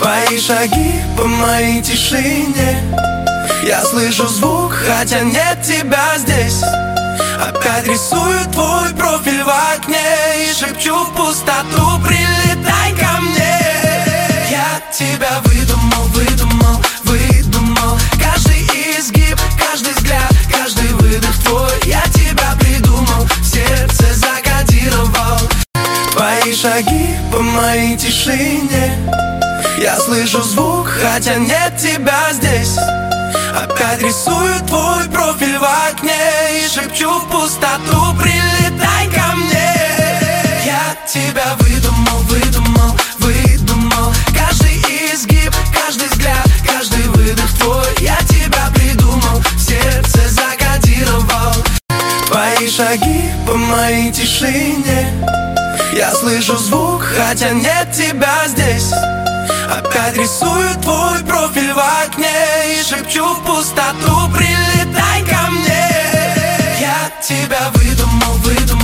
Твои шаги по моей тишине. Я слышу звук, хотя нет тебя здесь. Опять рисую твой профиль в окне и шепчу в пустоту: прилетай ко мне. Я тебя выдумал. Каждый изгиб, каждый взгляд, каждый выдох твой. Я тебя придумал, в сердце закодировал. Твои шаги по моей тишине. Я слышу звук, хотя нет тебя здесь. Опять рисую твой профиль в окне и шепчу в пустоту: прилетай ко мне. Я тебя выдумал. Каждый изгиб, каждый взгляд, каждый выдох твой. Я тебя придумал, в сердце закодировал. Твои шаги по моей тишине. Я слышу звук, хотя нет тебя здесь. Опять рисую твой профиль в окне и шепчу в пустоту: прилетай ко мне. Я тебя выдумал.